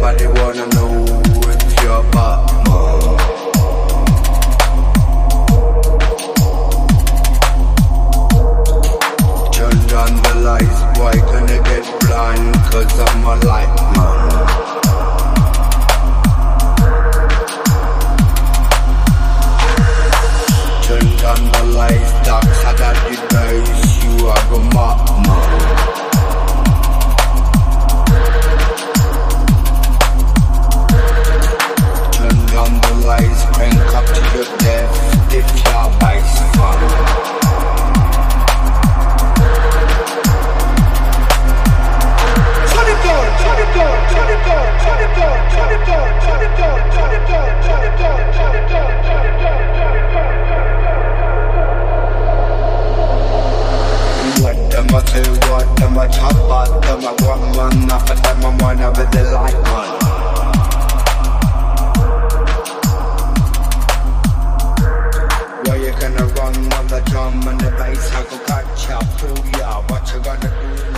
Everybody wanna know if you're Batman. Turn down the lights, why gonna get blind? Cause I'm a light man. Turn down the lights, dark side of the days, you are a madman. Turn down the lights, crank up to your death, if you're vice fun. Turn it down, turn it down, turn it down, turn it down, turn it down, turn it down, turn it down, turn it down, turn it down, turn it down. What them a say, what them a talk about, them a one man, half of them a wanna be the light man. Why you gonna run on the drum and the bass, I go catch ya, fool ya, what you gonna do?